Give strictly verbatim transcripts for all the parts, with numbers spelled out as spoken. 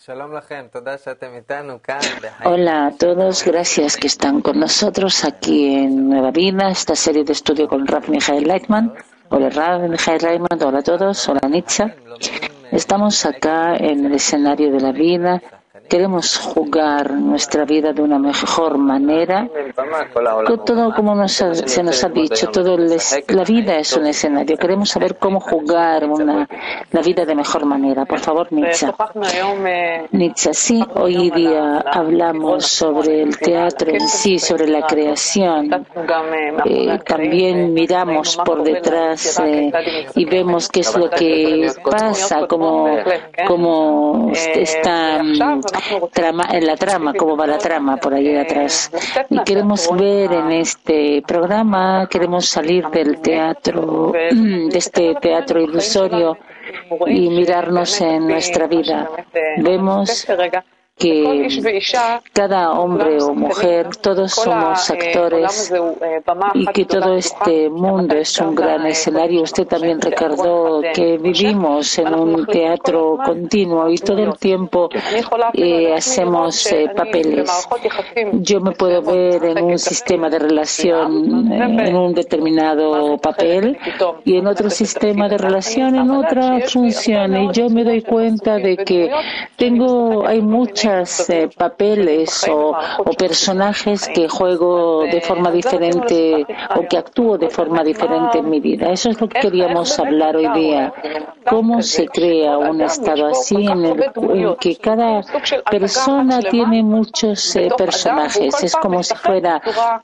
Hola a todos, gracias que están con nosotros aquí en Nueva Vida, esta serie de estudio con Rav Michael Leitman. Hola Rav Michael Leitman, hola a todos, hola Nitza. Estamos acá en el escenario de la vida. Queremos jugar nuestra vida de una mejor manera. Todo como nos ha, se nos ha dicho, todo el, la vida es un escenario. Queremos saber cómo jugar una, la vida de mejor manera. Por favor, Nitza. Nitza, sí, hoy día hablamos sobre el teatro en sí, sobre la creación. Eh, también miramos por detrás eh, y vemos qué es lo que pasa, cómo, cómo está Trama, en la trama, cómo va la trama por ahí atrás. Y queremos ver en este programa, queremos salir del teatro, de este teatro ilusorio y mirarnos en nuestra vida. Vemos que cada hombre o mujer, todos somos actores y que todo este mundo es un gran escenario. Usted también recordó que vivimos en un teatro continuo y todo el tiempo eh, hacemos eh, papeles. Yo me puedo ver en un sistema de relación en un determinado papel y en otro sistema de relación en otra función, y yo me doy cuenta de que tengo, hay muchas Eh, papeles o, o personajes que juego de forma diferente o que actúo de forma diferente en mi vida. Eso es lo que queríamos hablar hoy día. ¿Cómo se crea un estado así en el en que cada persona tiene muchos eh, personajes? Es como si fuera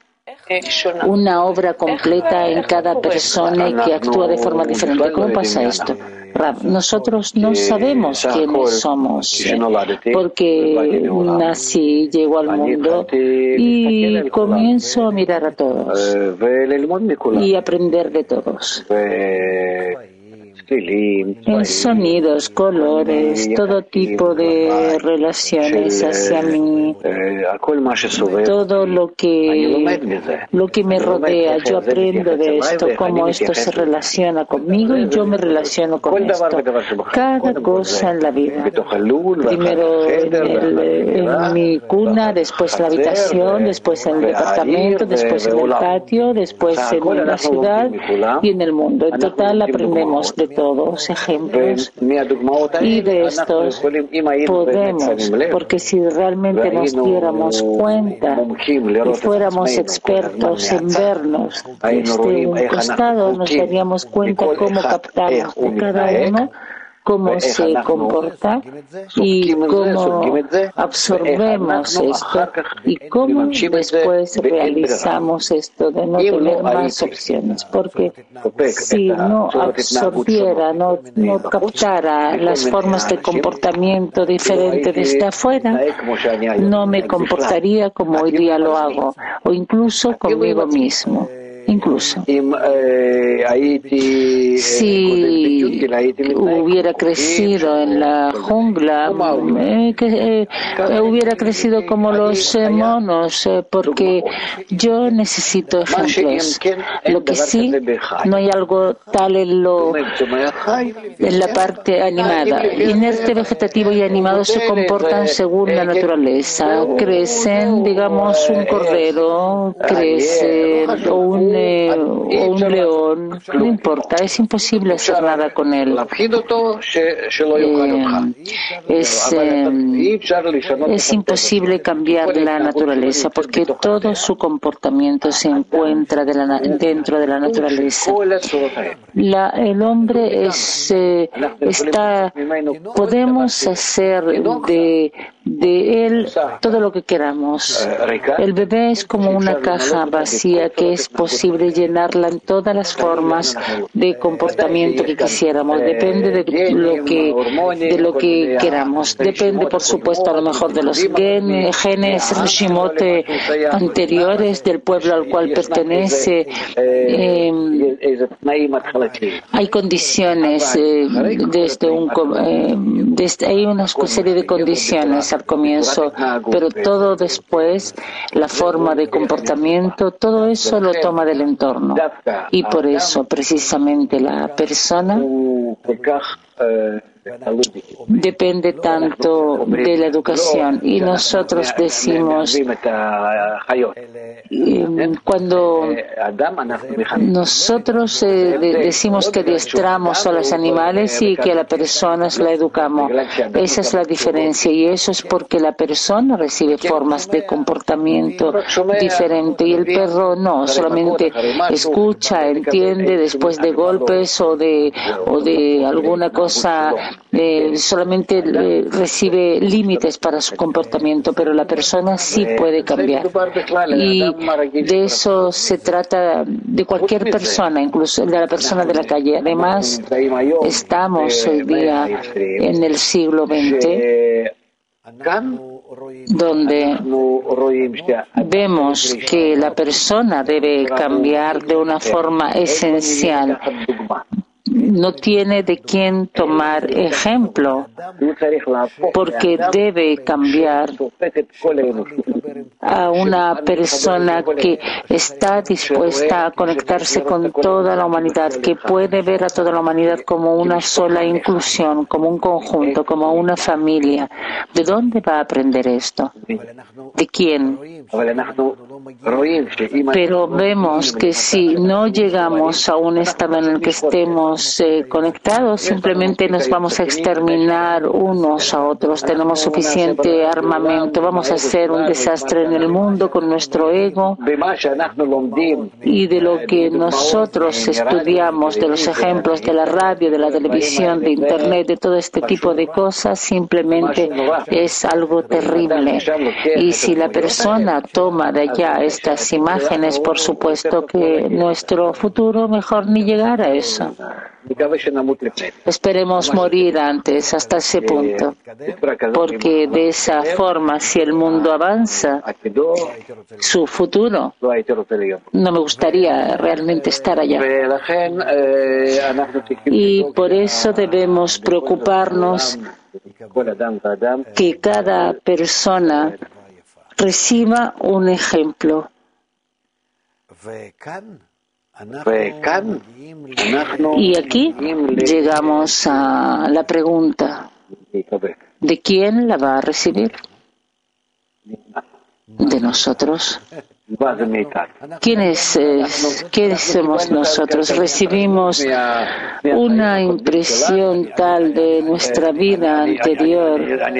una obra completa en cada persona y que actúa de forma diferente. ¿Cómo pasa esto? Nosotros no sabemos quiénes somos, porque nací, llego al mundo y comienzo a mirar a todos y aprender de todos. En sonidos, colores, todo tipo de relaciones hacia mí, todo lo que, lo que me rodea, yo aprendo de esto, cómo esto se relaciona conmigo y yo me relaciono con esto. Cada cosa en la vida, primero en, el, en mi cuna, después en la habitación, después en el departamento, después en el patio, después en la ciudad y en el mundo. En total aprendemos de todos ejemplos y de estos podemos, porque si realmente nos diéramos cuenta y fuéramos expertos en vernos desde un costado, nos daríamos cuenta cómo captamos de cada uno, cómo se comporta y cómo absorbemos esto y cómo después realizamos esto de no tener más opciones, porque si no absorbiera, no, no captara las formas de comportamiento diferente desde afuera, no me comportaría como hoy día lo hago, o incluso conmigo mismo. Incluso si hubiera crecido en la jungla, eh, que, eh, hubiera crecido como los eh, monos, eh, porque yo necesito ejemplos. Lo que sí, no hay algo tal en, lo, en la parte animada. Inerte, vegetativo y animado se comportan según la naturaleza. Crecen, digamos, un cordero, crece o un Eh, o un león, no importa, es imposible hacer nada con él. Eh, es, eh, es imposible cambiar la naturaleza porque todo su comportamiento se encuentra de la, dentro de la naturaleza. La, el hombre es, eh, está, podemos hacer de de él todo lo que queramos. El bebé es como una caja vacía que es posible llenarla en todas las formas de comportamiento que quisiéramos. Depende de lo que de lo que queramos. Depende, por supuesto, a lo mejor de los gen, genes Rishimot anteriores del pueblo al cual pertenece. Eh, hay condiciones eh, desde un eh, desde, hay una serie de condiciones al comienzo, pero todo después, la forma de comportamiento, todo eso lo toma del entorno. Y por eso, precisamente, la persona depende tanto de la educación. Y nosotros decimos, cuando nosotros eh, decimos que adiestramos a los animales y que a las personas la educamos, esa es la diferencia, y eso es porque la persona recibe formas de comportamiento diferente y el perro no, solamente escucha, entiende después de golpes o de o de alguna cosa, eh, solamente eh, recibe límites para su comportamiento, pero la persona sí puede cambiar. Y de eso se trata de cualquier persona, incluso de la persona de la calle. Además, estamos hoy día en el siglo veinte, donde vemos que la persona debe cambiar de una forma esencial. No tiene de quién tomar ejemplo, porque debe cambiar a una persona que está dispuesta a conectarse con toda la humanidad, que puede ver a toda la humanidad como una sola inclusión, como un conjunto, como una familia. ¿De dónde va a aprender esto? ¿De quién? Pero vemos que si no llegamos a un estado en el que estemos eh, conectados, simplemente nos vamos a exterminar unos a otros. Tenemos suficiente armamento, vamos a hacer un desastre en el mundo con nuestro ego, y de lo que nosotros estudiamos, de los ejemplos de la radio, de la televisión, de internet, de todo este tipo de cosas, simplemente es algo terrible. Y si la persona toma de allá estas imágenes, por supuesto que nuestro futuro mejor ni llegar a eso. Esperemos morir antes, hasta ese punto, porque de esa forma, si el mundo avanza, su futuro, no me gustaría realmente estar allá. Y por eso debemos preocuparnos que cada persona reciba un ejemplo. Y aquí llegamos a la pregunta: ¿de quién la va a recibir? De nosotros. ¿Quiénes, eh, ¿Quiénes somos nosotros? Recibimos una impresión tal de nuestra vida anterior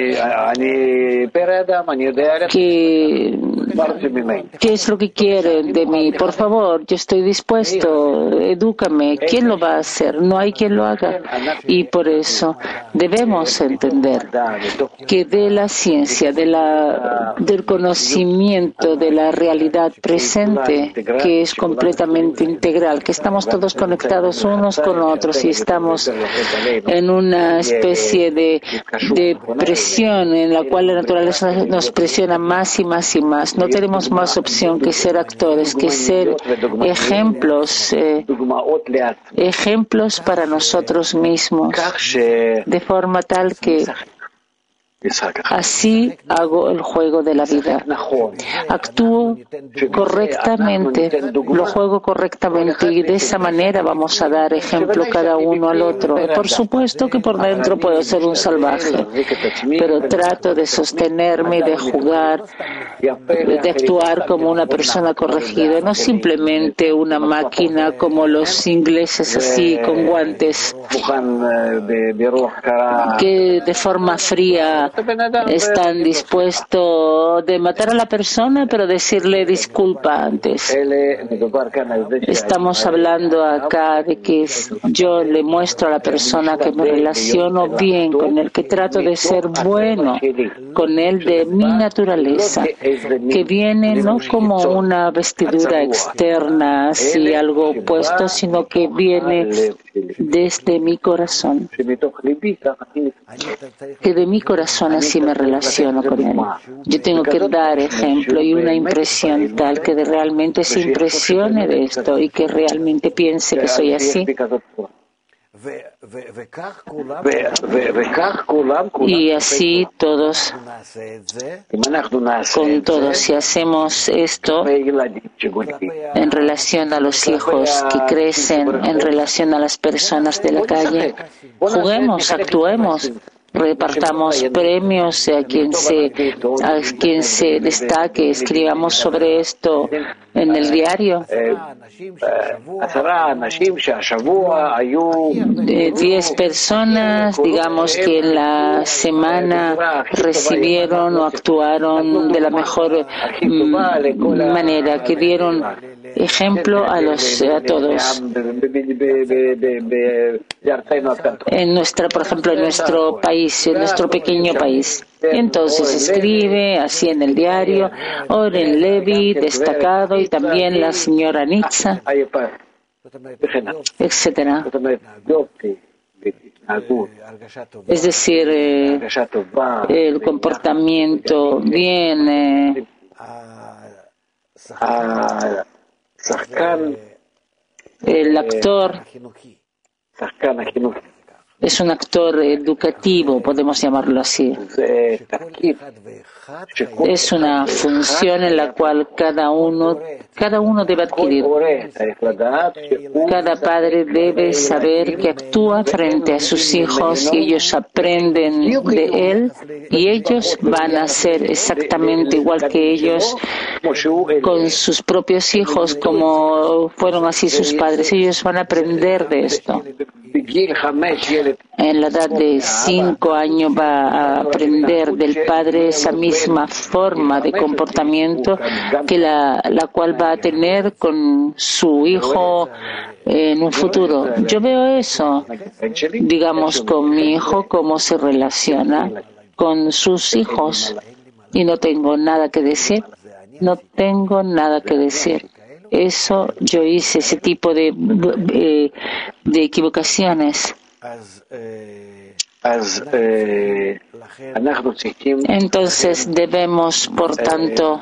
que ¿qué es lo que quieren de mí? Por favor, yo estoy dispuesto, edúcame. ¿Quién lo va a hacer? No hay quien lo haga. Y por eso debemos entender que de la ciencia, de la, del conocimiento, de la realidad presente, que es completamente integral, que estamos todos conectados unos con otros y estamos en una especie de, de presión en la cual la naturaleza nos presiona más y más y más. No tenemos más opción que ser actores, que ser ejemplos, eh, ejemplos para nosotros mismos, de forma tal que así hago el juego de la vida. Actúo correctamente, lo juego correctamente, y de esa manera vamos a dar ejemplo cada uno al otro. Por supuesto que por dentro puedo ser un salvaje, pero trato de sostenerme y de jugar, de actuar como una persona corregida, no simplemente una máquina como los ingleses así con guantes, que de forma fría están dispuestos de matar a la persona, pero decirle disculpa antes. Estamos hablando acá de que yo le muestro a la persona que me relaciono bien con él, que trato de ser bueno con él de mi naturaleza, que viene no como una vestidura externa, así algo opuesto, sino que viene desde mi corazón, que de mi corazón así me relaciono con él. Yo tengo que dar ejemplo y una impresión tal que de realmente se impresione de esto y que realmente piense que soy así. Y así todos, con todos, si hacemos esto en relación a los hijos que crecen, en relación a las personas de la calle, juguemos, actuemos, repartamos premios a quien se a quien se destaque, escribamos sobre esto en el diario. De diez personas, digamos que en la semana recibieron o actuaron de la mejor mm, manera, que dieron ejemplo a los a todos. En nuestra, por ejemplo, en nuestro país, en nuestro pequeño país. Entonces escribe así en el diario, Oren Levi, destacado, y también la señora Nitza, etcétera. Es decir, eh, el comportamiento bien, eh, el actor es un actor educativo, podemos llamarlo así. Es una función en la cual cada uno, cada uno debe adquirir. Cada padre debe saber que actúa frente a sus hijos y ellos aprenden de él y ellos van a ser exactamente igual que ellos con sus propios hijos, como fueron así sus padres. Ellos van a aprender de esto. En la edad de cinco años va a aprender del padre esa misma forma de comportamiento que la, la cual va a tener con su hijo en un futuro. Yo veo eso, digamos, con mi hijo, cómo se relaciona con sus hijos. Y no tengo nada que decir. No tengo nada que decir. Eso yo hice, ese tipo de, de, de equivocaciones. Entonces debemos, por tanto,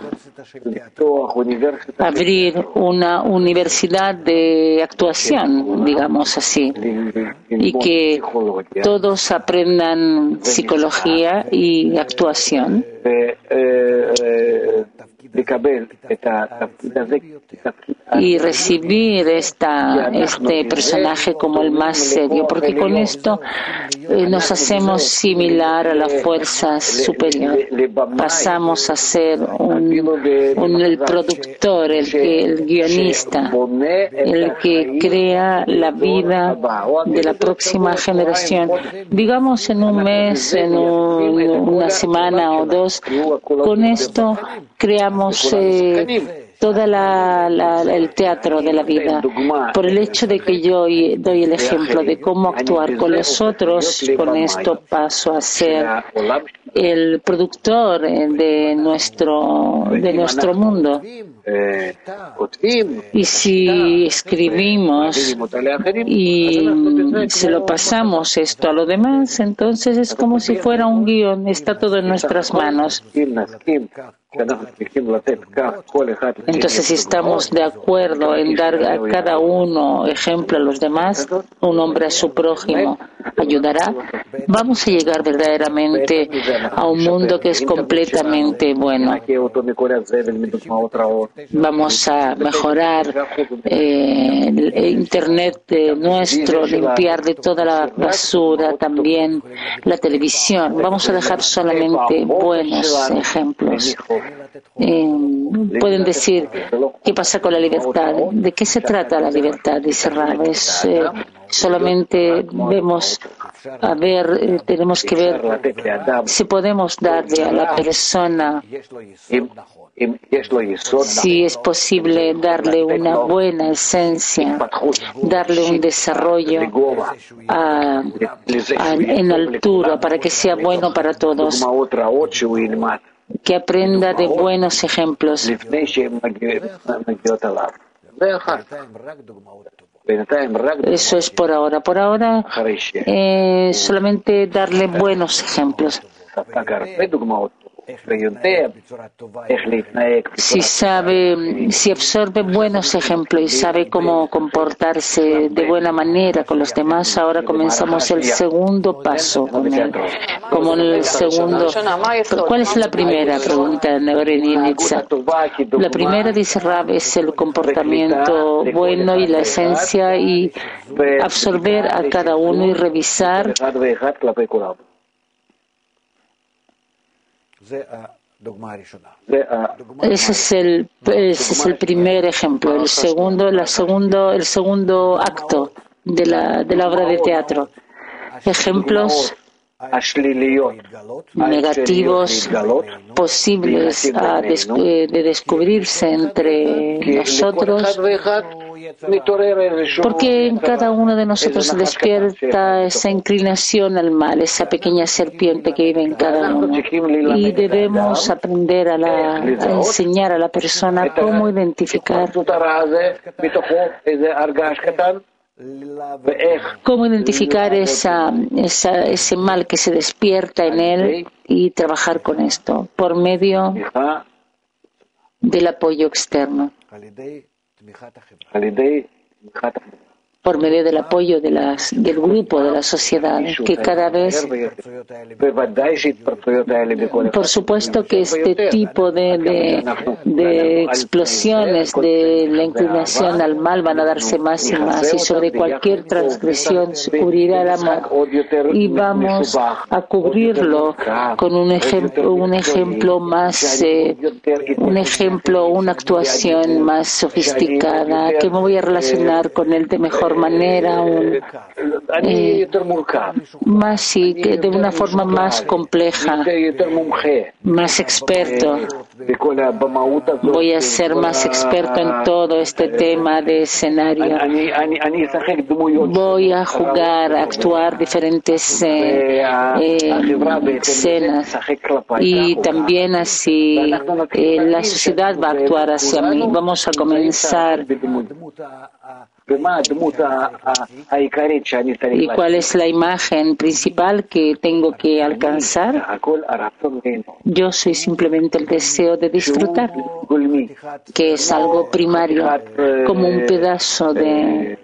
abrir una universidad de actuación, digamos así, y que todos aprendan psicología y actuación. Y recibir esta, este personaje como el más serio, porque con esto eh, nos hacemos similar a la fuerza superior. Pasamos a ser un, un, el productor, el, que, el guionista, el que crea la vida de la próxima generación. Digamos en un mes, en un, una semana o dos, con esto creamos eh, toda la, la, el teatro de la vida. Por el hecho de que yo doy el ejemplo de cómo actuar con los otros, con esto paso a ser el productor de nuestro, de nuestro mundo. Y si escribimos y se lo pasamos esto a lo demás, entonces es como si fuera un guión, está todo en nuestras manos. Entonces, si estamos de acuerdo en dar a cada uno ejemplo a los demás, un hombre a su prójimo ayudará, vamos a llegar verdaderamente a un mundo que es completamente bueno. Vamos a mejorar eh, el Internet de nuestro, limpiar de toda la basura, también la televisión. Vamos a dejar solamente buenos ejemplos. Eh, pueden decir, ¿qué pasa con la libertad? ¿De qué se trata la libertad? Dice Rav. Es, eh, solamente vemos, a ver, eh, tenemos que ver si podemos darle a la persona, si es posible darle una buena esencia, darle un desarrollo a, a, en altura para que sea bueno para todos, que aprenda de buenos ejemplos. Eso es por ahora. Por ahora, eh, solamente darle buenos ejemplos. si sabe, si absorbe buenos ejemplos y sabe cómo comportarse de buena manera con los demás, ahora comenzamos el segundo paso con él. Como en el segundo, ¿cuál es la primera? Pregunta Neverenitza. La primera, dice Rab, es el comportamiento bueno y la esencia, y absorber a cada uno y revisar. Ese es el, ese es el primer ejemplo. El segundo, la segundo, el segundo acto de la, de la obra de teatro. Ejemplos negativos posibles a des, de descubrirse entre nosotros, porque en cada uno de nosotros se despierta esa inclinación al mal, esa pequeña serpiente que vive en cada uno, y debemos aprender a, la, a enseñar a la persona cómo identificar cómo identificar esa, esa, ese mal que se despierta en él y trabajar con esto por medio del apoyo externo, por medio del apoyo de las, del grupo, de la sociedad, que cada vez, por supuesto que este tipo de, de, de explosiones de la inclinación al mal van a darse más y más, y sobre cualquier transgresión se cubrirá el amor, y vamos a cubrirlo con un ejemplo, un ejemplo más, eh, un ejemplo, una actuación más sofisticada, que me voy a relacionar con él de mejor manera, un, eh, más sí, que de una forma más compleja, más experto. Voy a ser más experto en todo este tema de escenario. Voy a jugar, a actuar diferentes eh, eh, escenas, y también así eh, la sociedad va a actuar hacia mí. Vamos a comenzar. ¿Y cuál es la imagen principal que tengo que alcanzar? Yo soy simplemente el deseo de disfrutar, que es algo primario, como un pedazo de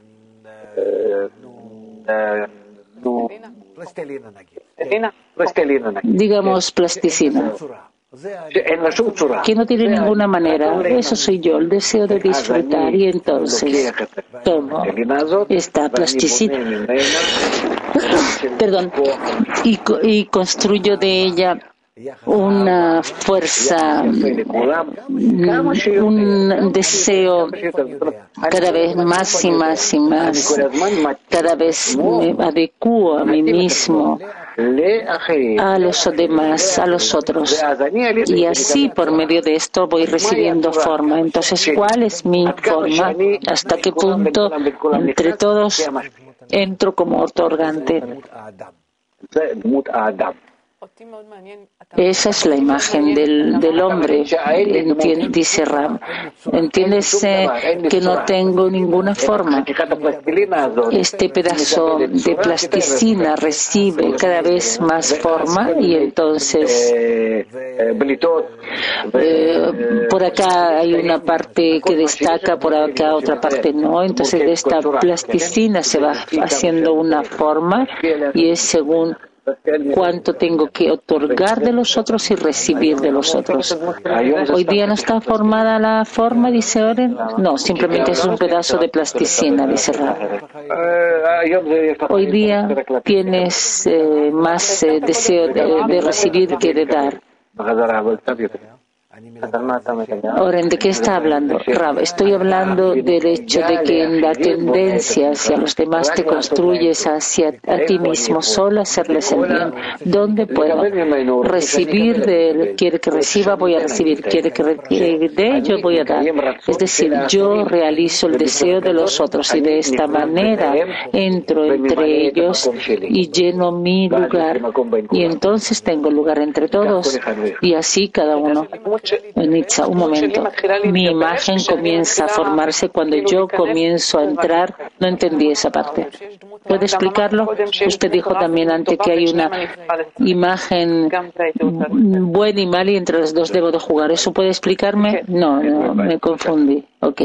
digamos plasticina, que no tiene ninguna manera. Eso soy yo, el deseo de disfrutar, y entonces tomo esta plasticina perdón y, y construyo de ella una fuerza, un deseo cada vez más y más y más. Cada vez me adecuo a mí mismo, a los demás, a los otros. Y así, por medio de esto, voy recibiendo forma. Entonces, ¿cuál es mi forma? ¿Hasta qué punto entre todos entro como otorgante? Esa es la imagen del, del hombre, Entien, dice Ram. ¿Entiendes eh, que no tengo ninguna forma? Este pedazo de plasticina recibe cada vez más forma, y entonces eh, por acá hay una parte que destaca, por acá otra parte no. Entonces de esta plasticina se va haciendo una forma, y es según cuánto tengo que otorgar de los otros y recibir de los otros. Hoy día no está formada la forma, dice Oren. No, simplemente es un pedazo de plasticina, dice Rab. Hoy día tienes eh, más eh, deseo de, de recibir que de dar. Oren, ¿de qué está hablando? Rab, estoy hablando del hecho de que en la tendencia hacia los demás te construyes hacia a ti mismo, solo hacerles el bien. ¿Dónde puedo recibir de él? Quiere que reciba, voy a recibir. Quiere que dé, yo voy a dar. Es decir, yo realizo el deseo de los otros, y de esta manera entro entre ellos y lleno mi lugar. Y entonces tengo lugar entre todos, y así cada uno. Nitza, un momento. Mi imagen comienza a formarse cuando yo comienzo a entrar. No entendí esa parte. ¿Puede explicarlo? Usted dijo también antes que hay una imagen buena y mala y entre los dos debo de jugar. ¿Eso puede explicarme? No, no, me confundí. Ok.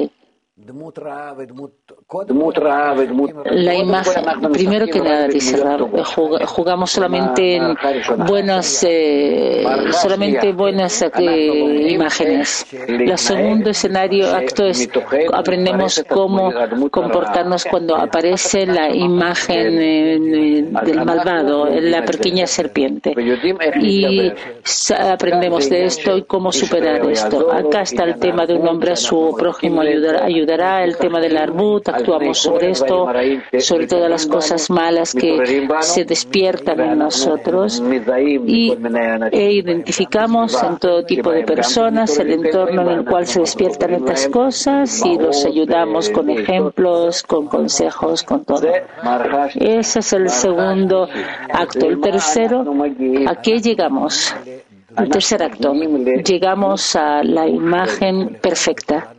La imagen, primero que nada, dice Rab, jugamos solamente en buenas, eh, solamente buenas eh, imágenes. El segundo escenario, acto es, aprendemos cómo comportarnos cuando aparece la imagen eh, del malvado, la pequeña serpiente. Y aprendemos de esto y cómo superar esto. Acá está el tema de un hombre a su prójimo ayudar, ayudará, el tema del arbut, actuamos sobre esto, sobre todas las cosas malas que se despiertan en nosotros y e identificamos en todo tipo de personas el entorno en el cual se despiertan estas cosas y los ayudamos con ejemplos, con consejos, con todo. Ese es el segundo acto. El tercero, ¿a qué llegamos? El tercer acto, llegamos a la imagen perfecta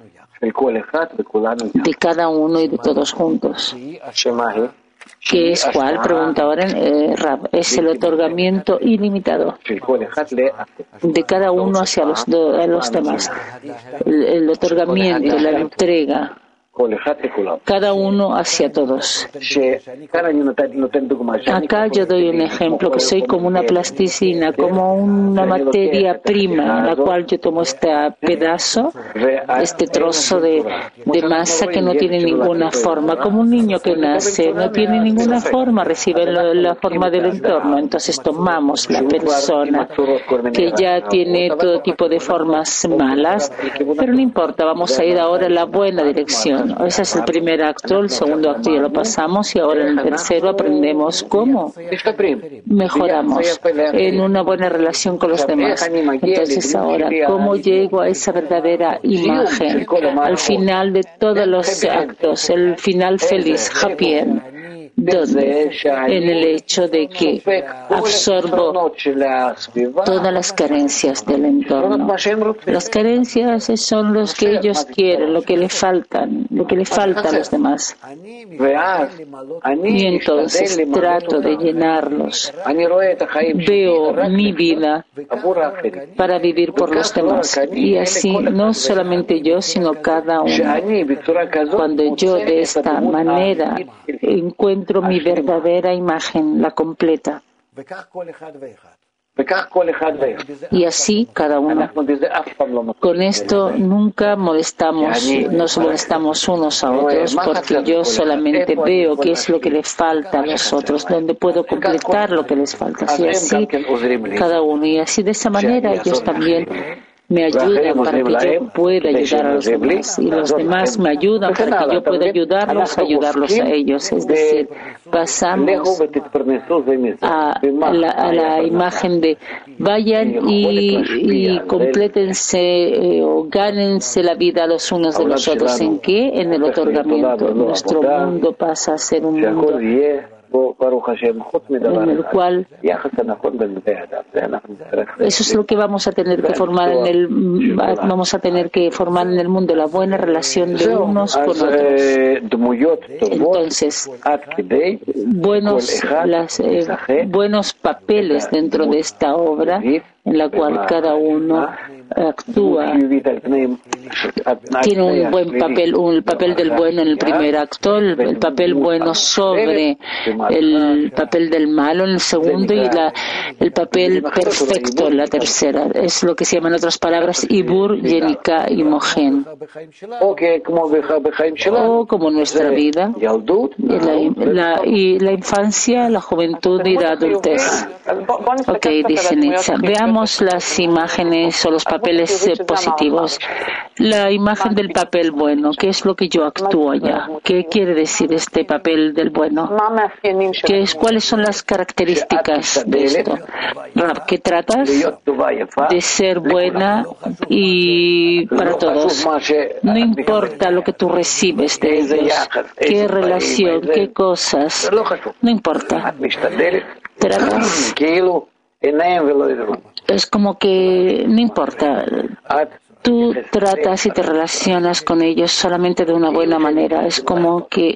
de cada uno y de todos juntos. ¿Qué es cuál? Pregunta ahora eh, Rab. Es el otorgamiento ilimitado de cada uno hacia los, do, a los demás. El, el otorgamiento, la entrega. Cada uno hacia todos. Acá yo doy un ejemplo, que soy como una plasticina, como una materia prima, en la cual yo tomo este pedazo, este trozo de, de masa que no tiene ninguna forma, como un niño que nace, no tiene ninguna forma, recibe la, la forma del entorno. Entonces tomamos la persona que ya tiene todo tipo de formas malas, pero no importa, vamos a ir ahora en la buena dirección. Ese es el primer acto, el segundo acto ya lo pasamos y ahora en el tercero aprendemos cómo mejoramos en una buena relación con los demás. Entonces ahora, ¿cómo llego a esa verdadera imagen al final de todos los actos, el final feliz, happy end? ¿Dónde? En el hecho de que absorbo todas las carencias del entorno. Las carencias son los que ellos quieren, lo que le faltan, lo que le falta a los demás. Y entonces trato de llenarlos. Veo mi vida para vivir por los demás. Y así, no solamente yo, sino cada uno. Cuando yo de esta manera encuentro mi verdadera imagen, la completa. Y así cada uno. Con esto nunca molestamos, nos molestamos unos a otros, porque yo solamente veo qué es lo que les falta a los otros, donde puedo completar lo que les falta. Y así cada uno. Y así de esa manera ellos también me ayudan para que yo pueda ayudar a los demás y los demás me ayudan para que yo pueda ayudarlos a ayudarlos a ellos. Es decir, pasamos a la, a la imagen de vayan y, y complétense eh, o gánense la vida los unos de los otros. ¿En qué? En el otorgamiento. Nuestro mundo pasa a ser un mundo en el cual eso es lo que vamos a tener que formar en el vamos a tener que formar en el mundo, la buena relación de unos con otros. Entonces, buenos las eh, buenos papeles dentro de esta obra en la cual cada uno actúa, tiene un buen papel, un papel del bueno en el primer acto, el, el papel bueno sobre el papel del malo en el segundo y la, el papel perfecto en la tercera. Es lo que se llama en otras palabras Ibur, Yenika y Mogen. O como nuestra vida, y la, la, y la infancia, la juventud y la adultez. Ok, dice Nitza. Veamos las imágenes o los papeles eh, positivos. La imagen del papel bueno, ¿qué es lo que yo actúo allá? ¿Qué quiere decir este papel del bueno? ¿Qué es, ¿Cuáles son las características de esto? ¿Qué tratas? De ser buena y para todos. No importa lo que tú recibes de ellos, qué relación, qué cosas, no importa. Tratas Es como que no importa. Tú tratas y te relacionas con ellos solamente de una buena manera. Es como que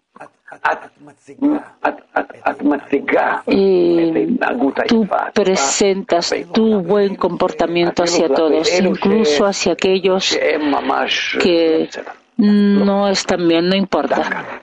eh, tú presentas tu buen comportamiento hacia todos, incluso hacia aquellos que no están bien, no importa.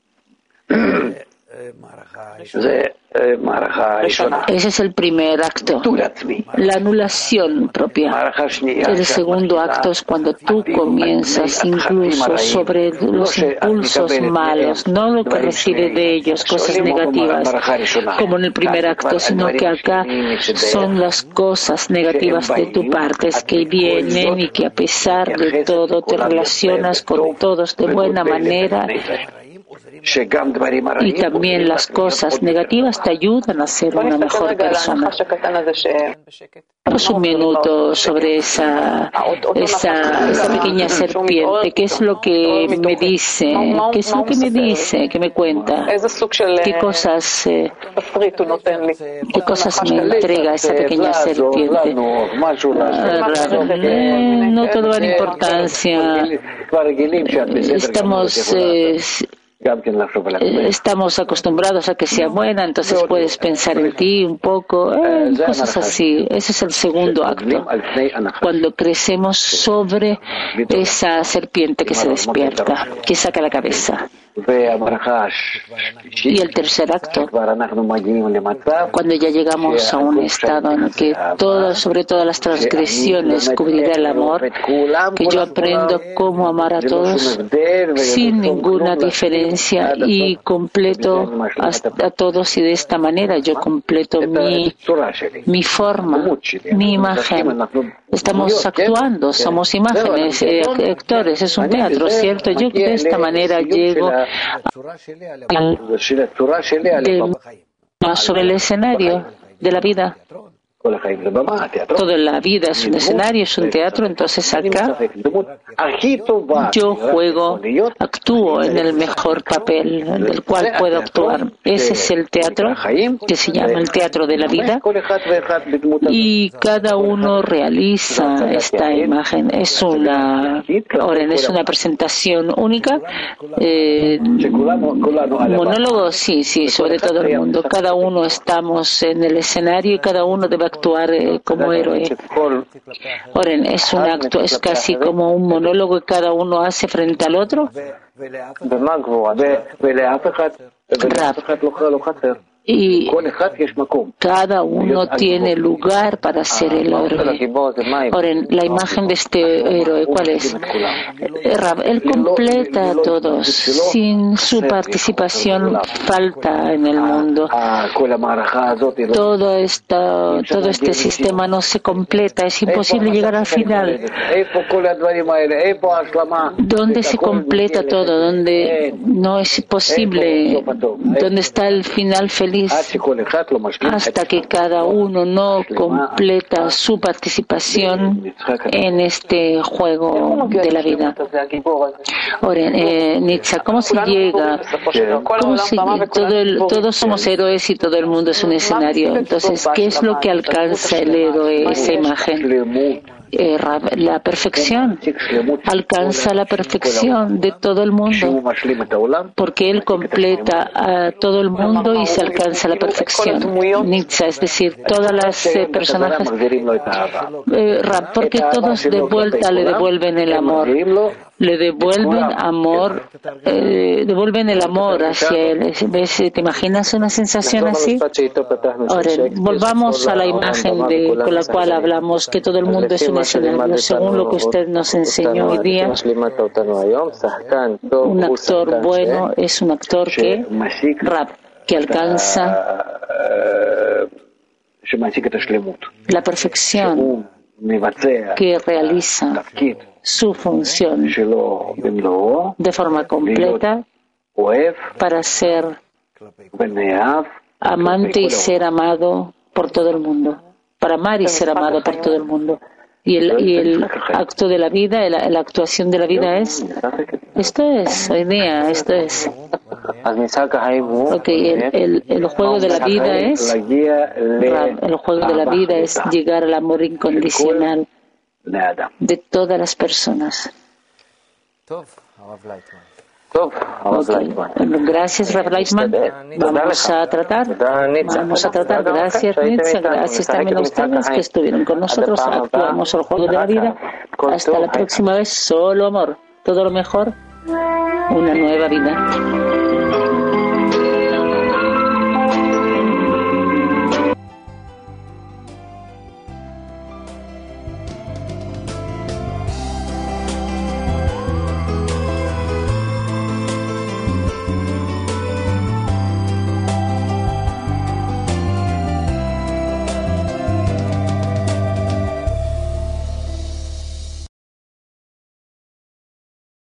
Ese es el primer acto, la anulación propia. El segundo acto es cuando tú comienzas incluso sobre los impulsos malos, no lo que recibe de ellos, cosas negativas, como en el primer acto, sino que acá son las cosas negativas de tu parte que vienen y que a pesar de todo te relacionas con todos de buena manera. Y también las cosas negativas te ayudan a ser una mejor persona. Damos un minuto sobre esa, esa, esa pequeña serpiente. ¿Qué es lo que me dice? ¿Qué es lo que me dice? ¿Qué me cuenta? ¿Qué cosas, eh, qué cosas me entrega esa pequeña serpiente? Ah, no todo vale importancia. Estamos... Eh, Estamos acostumbrados a que sea buena, entonces puedes pensar en ti un poco, eh, cosas así. Ese es el segundo acto, cuando crecemos sobre esa serpiente que se despierta, que saca la cabeza. Y el tercer acto, cuando ya llegamos a un estado en el que todo, sobre todas las transgresiones cubrirá el amor, que yo aprendo cómo amar a todos sin ninguna diferencia y completo a todos, y de esta manera yo completo mi, mi forma, mi imagen. Estamos actuando, somos imágenes, eh, actores, es un teatro, ¿cierto? Yo de esta manera llego más sobre el escenario de la vida. Toda la vida es un escenario, es un teatro, entonces acá yo juego, actúo en el mejor papel en el cual puedo actuar. Ese es el teatro que se llama el teatro de la vida, y cada uno realiza esta imagen. Es una, Oren, es una presentación única, eh, monólogo, sí, sí, sobre todo el mundo. Cada uno estamos en el escenario y cada uno debe actuar eh, como héroe. Oren, es un acto, es casi como un monólogo que cada uno hace frente al otro. Rab. Y cada uno tiene lugar para ser el héroe. Oren, la imagen de este héroe, ¿cuál es? Rab, él completa a todos. Sin su participación falta en el mundo. Todo, esta, todo este sistema no se completa, es imposible llegar al final. ¿Dónde se completa todo? ¿Dónde no es posible? ¿Dónde está el final feliz? Hasta que cada uno no completa su participación en este juego de la vida. Ahora, eh, Nitza, ¿cómo se llega? ¿Cómo se, todo el, todos somos héroes y todo el mundo es un escenario. Entonces, ¿qué es lo que alcanza el héroe, esa imagen? Eh, la perfección, alcanza la perfección de todo el mundo, porque él completa a todo el mundo y se alcanza la perfección. Nitza, es decir, todas las eh, personajes, eh, porque todos de vuelta le devuelven el amor. Le devuelven amor, eh, devuelven el amor hacia él. ¿Ves? ¿Te imaginas una sensación así? Ahora, volvamos a la imagen de, con la cual hablamos, que todo el mundo es un escenario. Según lo que usted nos enseñó hoy día, un actor bueno es un actor que rap, que alcanza la perfección, que realiza su función de forma completa para ser amante y ser amado por todo el mundo, para amar y ser amado por todo el mundo. Y el, y el acto de la vida, la, la actuación de la vida es, esto es, hoy día, esto es. Ok, el, el, el juego de la vida es el juego de la vida es llegar al amor incondicional de todas las personas. Okay. Gracias, Rav Leitman. Vamos a tratar, vamos a tratar. Gracias, Nitza. Gracias también a ustedes que estuvieron con nosotros. Actuamos el juego de la vida. Hasta la próxima vez. Solo amor. Todo lo mejor. Una nueva vida.